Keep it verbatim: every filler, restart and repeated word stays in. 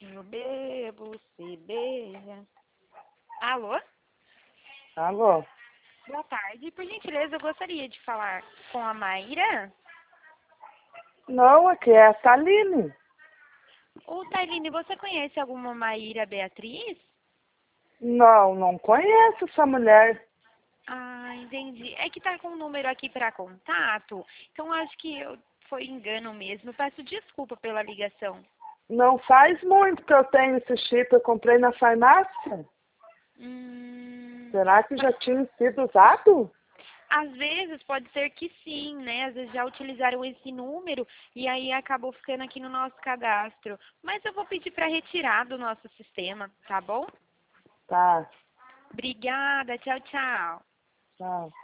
Eu bebo, se beija. Alô? Alô? Boa tarde. Por gentileza, eu gostaria de falar com a Maíra. Não, aqui é a Taline. Ô, Tailine, você conhece alguma Maíra Beatriz? Não, não conheço essa mulher. Ah, entendi. É que tá com um número aqui para contato, então acho que eu, foi engano mesmo. Eu peço desculpa pela ligação. Não faz muito que eu tenho esse chip, eu comprei na farmácia. Hum, Será que já tinha sido usado? às vezes pode ser que sim, né? Às vezes já utilizaram esse número e aí acabou ficando aqui no nosso cadastro. Mas eu vou pedir para retirar do nosso sistema, tá bom? Tá, Obrigada, tchau, tchau. tchau.